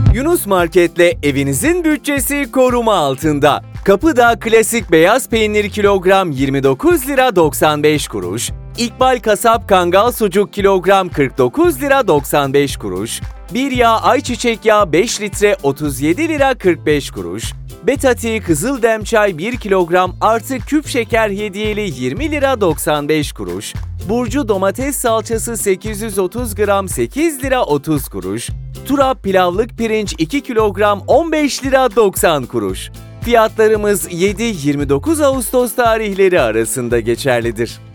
Yunus Market'le evinizin bütçesi koruma altında. Kapıda klasik beyaz peynir kilogram 29 lira 95 kuruş. İkbal Kasap Kangal Sucuk kilogram 49 lira 95 kuruş. Bir yağ ayçiçek yağı 5 litre 37 lira 45 kuruş. Betati Kızıldem Çay 1 kilogram artı küp şeker hediyeli 20 lira 95 kuruş. Burcu domates salçası 830 gram 8 lira 30 kuruş. Turap pilavlık pirinç 2 kilogram 15 lira 90 kuruş. Fiyatlarımız 7-29 Ağustos tarihleri arasında geçerlidir.